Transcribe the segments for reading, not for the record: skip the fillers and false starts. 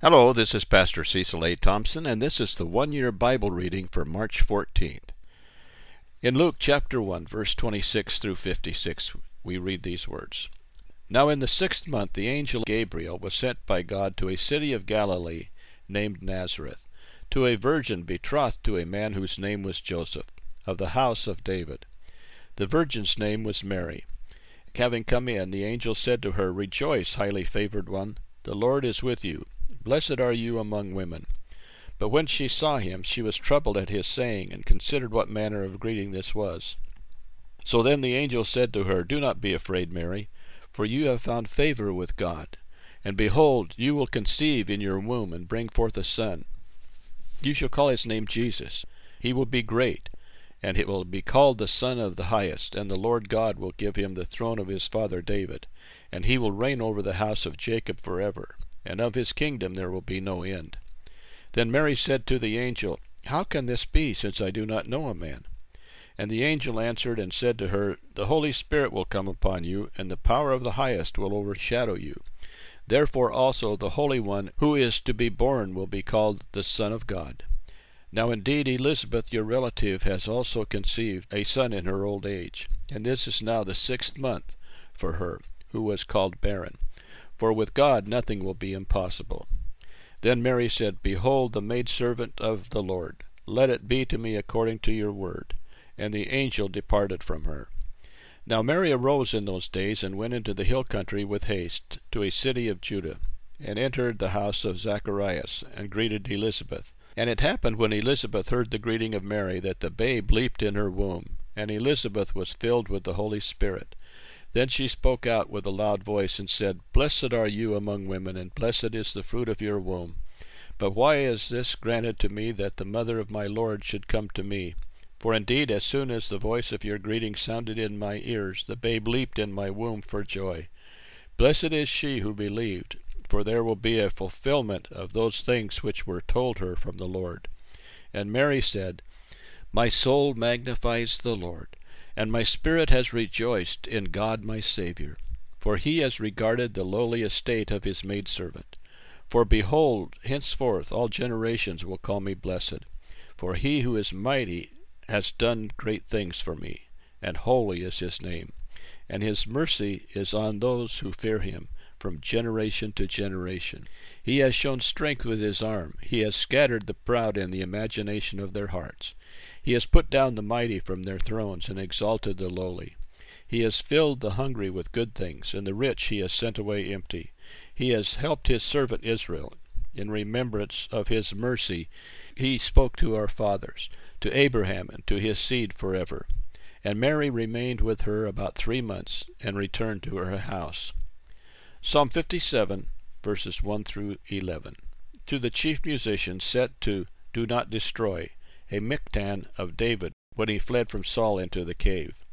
Hello, this is Pastor Cecil A. Thompson, and this is the one-year Bible reading for March 14th. In Luke chapter 1, verse 26 through 56, we read these words. Now in the 6th month the angel Gabriel was sent by God to a city of Galilee named Nazareth, to a virgin betrothed to a man whose name was Joseph, of the house of David. The virgin's name was Mary. Having come in, the angel said to her, Rejoice, highly favored one, the Lord is with you. Blessed are you among women. But when she saw him, she was troubled at his saying, and considered what manner of greeting this was. So then the angel said to her, Do not be afraid, Mary, for you have found favor with God. And behold, you will conceive in your womb, and bring forth a son. You shall call his name Jesus. He will be great, and it will be called the Son of the Highest, and the Lord God will give him the throne of his father David, and he will reign over the house of Jacob forever, and of his kingdom there will be no end. Then Mary said to the angel, How can this be, since I do not know a man? And the angel answered and said to her, The Holy Spirit will come upon you, and the power of the Highest will overshadow you. Therefore also the Holy One who is to be born will be called the Son of God. Now indeed Elizabeth your relative has also conceived a son in her old age, and this is now the 6th month for her, who was called barren. For with God nothing will be impossible. Then Mary said, Behold, the maidservant of the Lord, let it be to me according to your word. And the angel departed from her. Now Mary arose in those days, and went into the hill country with haste to a city of Judah, and entered the house of Zacharias, and greeted Elizabeth. And it happened when Elizabeth heard the greeting of Mary, that the babe leaped in her womb, and Elizabeth was filled with the Holy Spirit. Then she spoke out with a loud voice, and said, Blessed are you among women, and blessed is the fruit of your womb. But why is this granted to me, that the mother of my Lord should come to me? For indeed, as soon as the voice of your greeting sounded in my ears, the babe leaped in my womb for joy. Blessed is she who believed, for there will be a fulfillment of those things which were told her from the Lord. And Mary said, My soul magnifies the Lord, and my spirit has rejoiced in God my Saviour, for he has regarded the lowly estate of his maidservant. For behold, henceforth all generations will call me blessed. For he who is mighty has done great things for me, and holy is his name. And his mercy is on those who fear him, from generation to generation. He has shown strength with his arm. He has scattered the proud in the imagination of their hearts. He has put down the mighty from their thrones, and exalted the lowly. He has filled the hungry with good things, and the rich he has sent away empty. He has helped his servant Israel. In remembrance of his mercy he spoke to our fathers, to Abraham, and to his seed forever. And Mary remained with her about 3 months, and returned to her house. Psalm 57, verses 1 through 11. To the chief musician set to Do Not Destroy, a miktan of David, when he fled from Saul into the cave.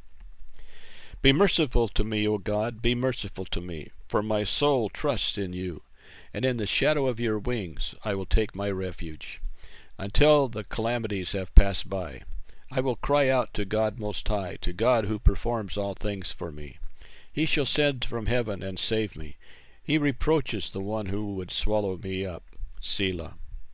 Be merciful to me, O God, be merciful to me, for my soul trusts in you, and in the shadow of your wings I will take my refuge. Until the calamities have passed by, I will cry out to God Most High, to God who performs all things for me. He shall send from heaven and save me. He reproaches the one who would swallow me up. Selah.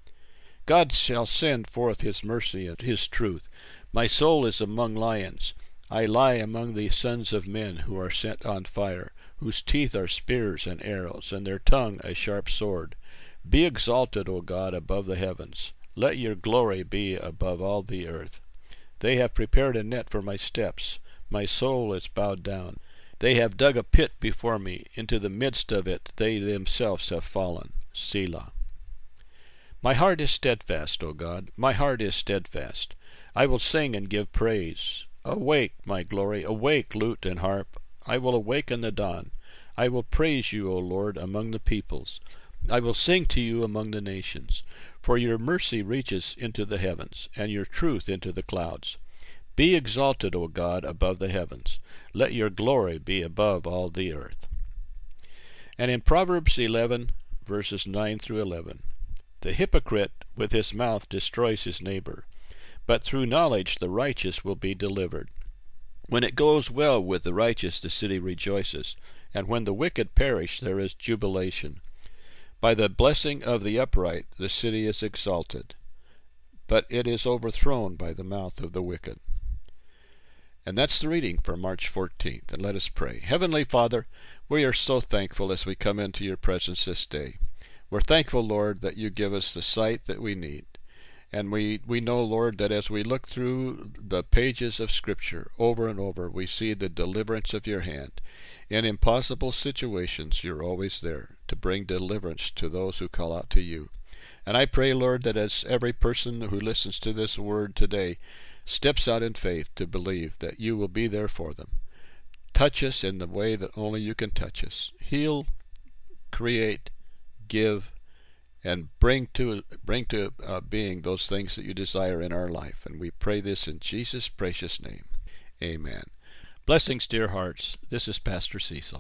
God shall send forth his mercy and his truth. My soul is among lions. I lie among the sons of men who are set on fire, whose teeth are spears and arrows, and their tongue a sharp sword. Be exalted, O God, above the heavens. Let your glory be above all the earth. They have prepared a net for my steps. My soul is bowed down. They have dug a pit before me. Into the midst of it they themselves have fallen. Selah. My heart is steadfast, O God, my heart is steadfast. I will sing and give praise. Awake, my glory, awake, lute and harp. I will awaken the dawn. I will praise you, O Lord, among the peoples. I will sing to you among the nations. For your mercy reaches into the heavens, and your truth into the clouds. Be exalted, O God, above the heavens. Let your glory be above all the earth. And in Proverbs 11, verses 9 through 11, The hypocrite with his mouth destroys his neighbor, but through knowledge the righteous will be delivered. When it goes well with the righteous, the city rejoices, and when the wicked perish, there is jubilation. By the blessing of the upright the city is exalted, but it is overthrown by the mouth of the wicked. And that's the reading for March 14th. And let us pray. Heavenly Father, we are so thankful as we come into your presence this day. We're thankful, Lord, that you give us the sight that we need. And we know, Lord, that as we look through the pages of Scripture over and over, we see the deliverance of your hand. In impossible situations, you're always there to bring deliverance to those who call out to you. And I pray, Lord, that as every person who listens to this word today steps out in faith to believe that you will be there for them. Touch us in the way that only you can touch us. Heal, create, give, and bring to being those things that you desire in our life. And we pray this in Jesus' precious name. Amen. Blessings, dear hearts. This is Pastor Cecil.